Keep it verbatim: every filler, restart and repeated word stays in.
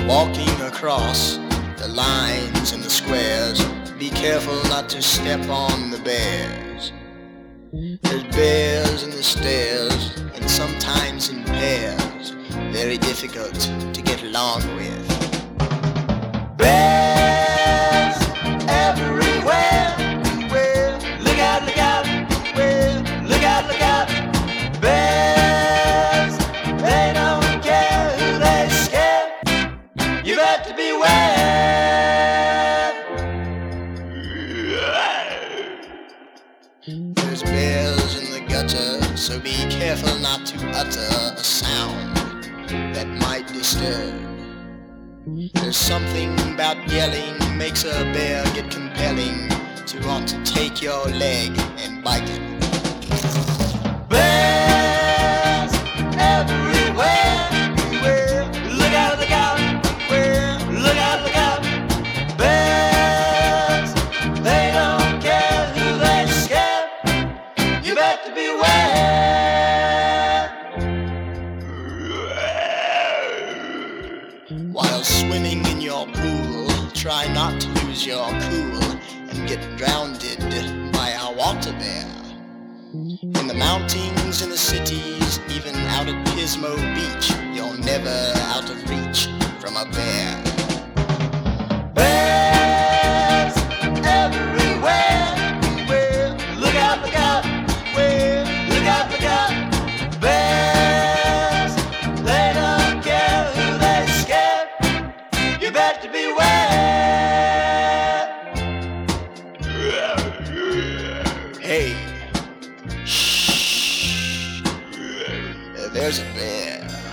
walking across the lines and the squares, be careful not to step on the bears. There's bears in the stairs, and sometimes in pairs, very difficult to get along with. Bears everywhere, well, look out, look out, well, look out, look out. Bears, they don't care who they scare. You better beware. There's bears in the gutter, so be careful not to utter a sound that might disturb. There's something about yelling makes a bear get compelling to want to take your leg and bite it. Bears everywhere, well, look out, look out, well, look out, look out. Bears, they don't care who they scare. You better beware. While swimming in your pool, try not to lose your cool and get drowned by a water bear. In the mountains, in the cities, even out at Pismo Beach, you're never out of reach from a bear. Bears everywhere, well, look out, look out, well, look out, look out. Bears, they don't care who they scare. You better beware. Hey, shh, there's a bear.